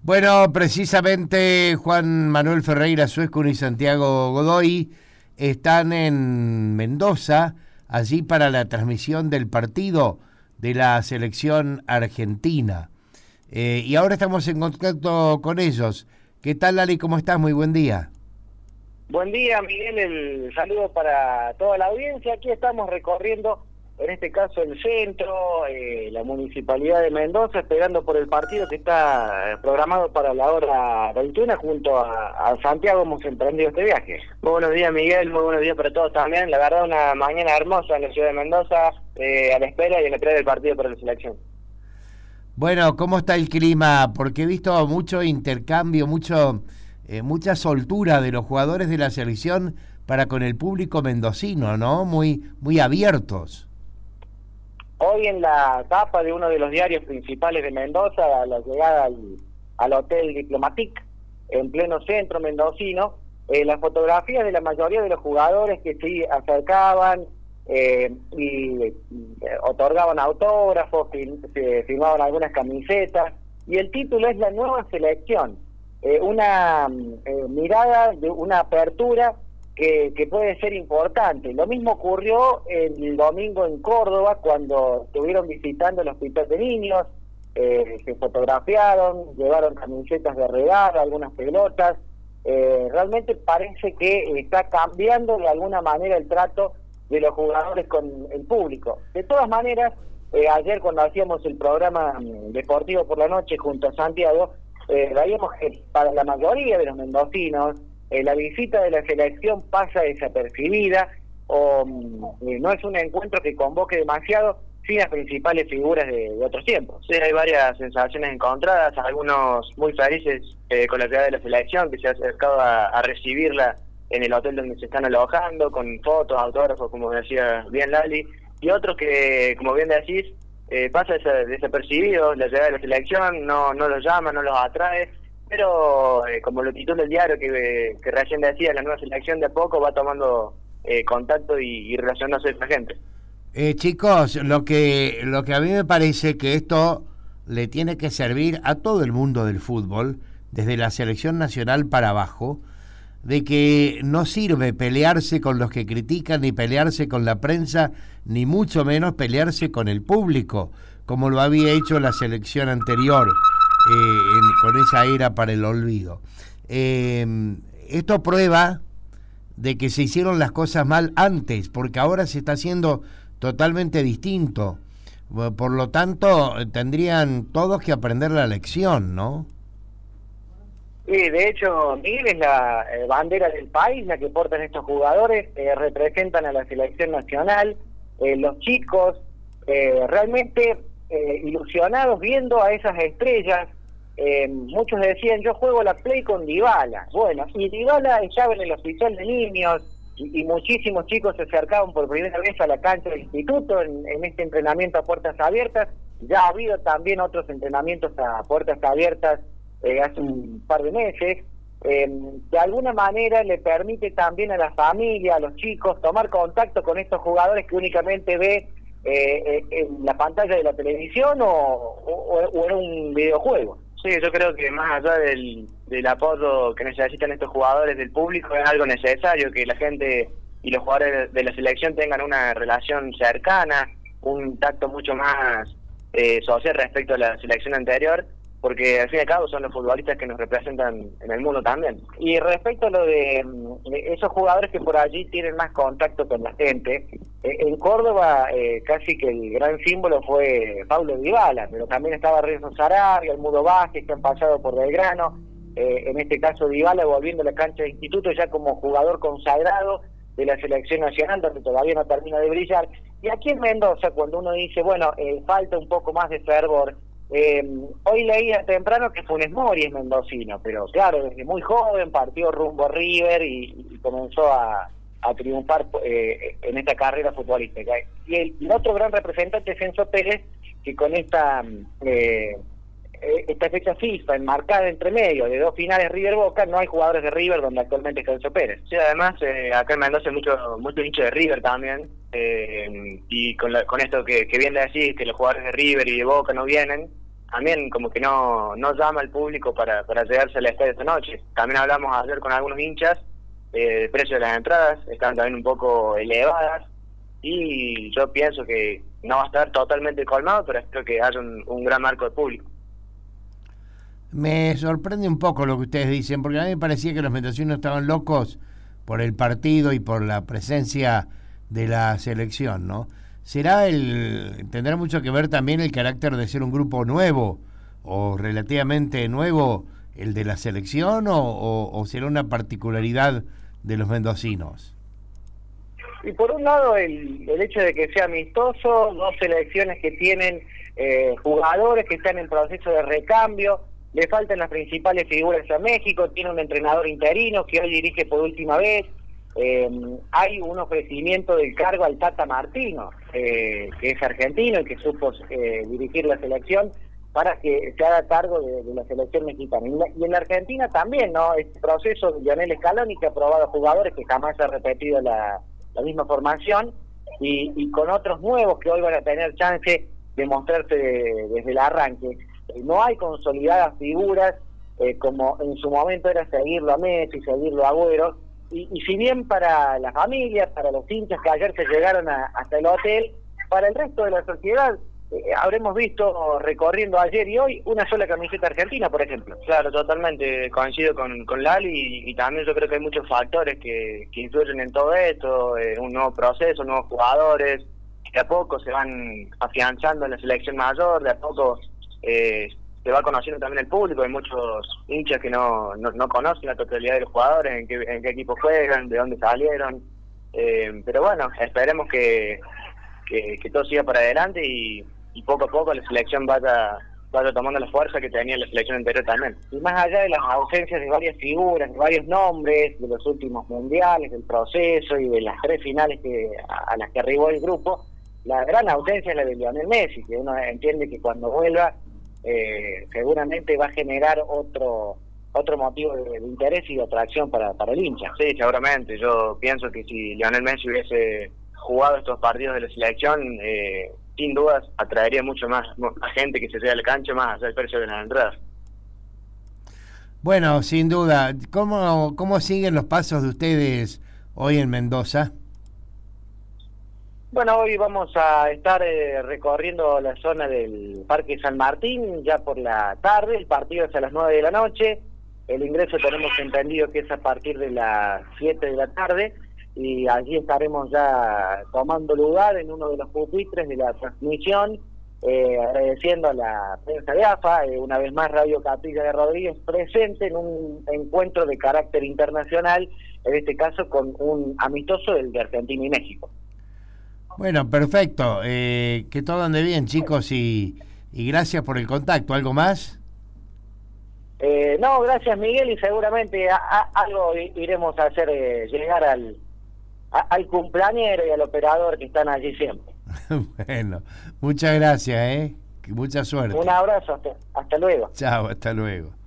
Bueno, precisamente Juan Manuel Ferreira Suescun y Santiago Godoy están en Mendoza, allí para la transmisión del partido de la selección argentina. Y ahora estamos en contacto con ellos. ¿Qué tal, Lali? ¿Cómo estás? Muy buen día. Buen día, Miguel, el saludo para toda la audiencia. Aquí estamos recorriendo, en este caso, el centro, la municipalidad de Mendoza, esperando por el partido que está programado para la hora 21. Junto a Santiago hemos emprendido este viaje. Muy buenos días, Miguel, muy buenos días para todos también. La verdad, una mañana hermosa en la ciudad de Mendoza, a la espera y en la espera del partido para la selección. Bueno, ¿cómo está el clima? Porque he visto mucho intercambio, mucha soltura de los jugadores de la selección para con el público mendocino, ¿no? Muy abiertos. Hoy en la tapa de uno de los diarios principales de Mendoza, a la llegada al Hotel Diplomatique, en pleno centro mendocino, las fotografías de la mayoría de los jugadores que se acercaban y otorgaban autógrafos, firmaban algunas camisetas, y el título es La Nueva Selección, una mirada de una apertura que puede ser importante. Lo mismo ocurrió el domingo en Córdoba, cuando estuvieron visitando el hospital de niños, se fotografiaron, llevaron camisetas de regalo, algunas pelotas. Realmente parece que está cambiando de alguna manera el trato de los jugadores con el público. De todas maneras, ayer cuando hacíamos el programa deportivo por la noche junto a Santiago, veíamos que para la mayoría de los mendocinos la visita de la selección pasa desapercibida, o no es un encuentro que convoque demasiado sin las principales figuras de otros tiempos. Sí, hay varias sensaciones encontradas, algunos muy felices con la llegada de la selección, que se ha acercado a recibirla en el hotel donde se están alojando, con fotos, autógrafos, como decía bien Lali, y otros que, como bien decís, pasa desapercibido la llegada de la selección, no los llama, no los atrae, pero como lo titula el diario que recién decía, la nueva selección de a poco va tomando contacto y relacionándose con la gente. Chicos, lo que a mí me parece que esto le tiene que servir a todo el mundo del fútbol, desde la selección nacional para abajo, de que no sirve pelearse con los que critican, ni pelearse con la prensa, ni mucho menos pelearse con el público, como lo había hecho la selección anterior, con esa era para el olvido. Esto prueba de que se hicieron las cosas mal antes, porque ahora se está haciendo totalmente distinto. Por lo tanto, tendrían todos que aprender la lección, ¿no? Sí, de hecho, Miguel, es la bandera del país la que portan estos jugadores, representan a la selección nacional, los chicos realmente ilusionados viendo a esas estrellas. Muchos decían, yo juego la Play con Dybala. Bueno, y Dybala estaba en el hospital de niños, y muchísimos chicos se acercaban por primera vez a la cancha del instituto en este entrenamiento a puertas abiertas. Ya ha habido también otros entrenamientos a puertas abiertas hace un par de meses. De alguna manera le permite también a la familia, a los chicos, tomar contacto con estos jugadores que únicamente ve en la pantalla de la televisión o en un videojuego. Sí, yo creo que más allá del apoyo que necesitan estos jugadores del público, es algo necesario que la gente y los jugadores de la selección tengan una relación cercana, un tacto mucho más social respecto a la selección anterior, porque al fin y al cabo son los futbolistas que nos representan en el mundo también. Y respecto a lo de esos jugadores que por allí tienen más contacto con la gente, en Córdoba casi que el gran símbolo fue Paulo Dybala, pero también estaba Renzo Sarabia, el Mudo Vázquez, que han pasado por Belgrano, en este caso Dybala volviendo a la cancha de instituto ya como jugador consagrado de la selección nacional, donde todavía no termina de brillar. Y aquí en Mendoza, cuando uno dice, bueno, falta un poco más de fervor, hoy leía temprano que Funes Mori es mendocino, pero claro, desde muy joven partió rumbo a River y comenzó a triunfar en esta carrera futbolística. Y el otro gran representante es Enzo Pérez, que con esta fecha FIFA enmarcada entre medio de dos finales River-Boca, no hay jugadores de River donde actualmente está Enzo Pérez. Sí, además acá en Mendoza hay mucho hincha de River también, y con esto que bien le decís, que los jugadores de River y de Boca no vienen, también como que no llama al público para llegarse al estadio esta noche. También hablamos ayer con algunos hinchas, el precio de las entradas están también un poco elevadas, y yo pienso que no va a estar totalmente colmado, pero espero que haya un gran marco de público. Me sorprende un poco lo que ustedes dicen, porque a mí me parecía que los mendocinos estaban locos por el partido y por la presencia de la selección, ¿no? ¿Tendrá mucho que ver también el carácter de ser un grupo nuevo o relativamente nuevo el de la selección, o será una particularidad de los mendocinos? Y por un lado el hecho de que sea amistoso, dos selecciones que tienen jugadores que están en proceso de recambio, le faltan las principales figuras a México, tiene un entrenador interino que hoy dirige por última vez, hay un ofrecimiento del cargo al Tata Martino, que es argentino y que supo dirigir la selección, para que se haga cargo de la selección mexicana. Y en la Argentina también, ¿no? Este proceso de Lionel Scaloni, que ha probado jugadores que jamás ha repetido la misma formación, y con otros nuevos que hoy van a tener chance de mostrarse desde el arranque. No hay consolidadas figuras como en su momento era seguirlo a Messi, seguirlo a Agüero, y si bien para las familias, para los hinchas que ayer se llegaron hasta el hotel, para el resto de la sociedad habremos visto recorriendo ayer y hoy una sola camiseta argentina, por ejemplo. Claro, totalmente coincido con Lali, y también yo creo que hay muchos factores que influyen en todo esto, un nuevo proceso, nuevos jugadores, de a poco se van afianzando en la selección mayor, de a poco se va conociendo también el público. Hay muchos hinchas que no conocen la totalidad de los jugadores, en qué equipo juegan, de dónde salieron, pero bueno, esperemos que todo siga para adelante y poco a poco la selección vaya tomando la fuerza que tenía la selección anterior también. Y más allá de las ausencias de varias figuras, de varios nombres, de los últimos mundiales, del proceso y de las 3 finales a las que arribó el grupo, la gran ausencia es la de Lionel Messi, que uno entiende que cuando vuelva seguramente va a generar otro motivo de interés y de atracción para el hincha. Sí, seguramente. Yo pienso que si Lionel Messi hubiese jugado estos partidos de la selección, sin dudas atraería mucho más gente que se llegue a la cancha, más allá del precio de las entradas. Bueno, sin duda. ¿Cómo siguen los pasos de ustedes hoy en Mendoza? Bueno, hoy vamos a estar recorriendo la zona del Parque San Martín ya por la tarde. El partido es a las 9 de la noche. El ingreso tenemos entendido que es a partir de las 7 de la tarde. Y allí estaremos ya tomando lugar en uno de los pupitres de la transmisión, agradeciendo a la prensa de AFA, una vez más Radio Capilla de Rodríguez presente en un encuentro de carácter internacional, en este caso con un amistoso de Argentina y México. Bueno, perfecto, que todo ande bien, chicos, y gracias por el contacto. ¿Algo más? No, gracias, Miguel, y seguramente algo iremos a hacer llegar al cumpleañero y al operador que están allí siempre. Bueno, muchas gracias, mucha suerte. Un abrazo, hasta luego. Chao, hasta luego.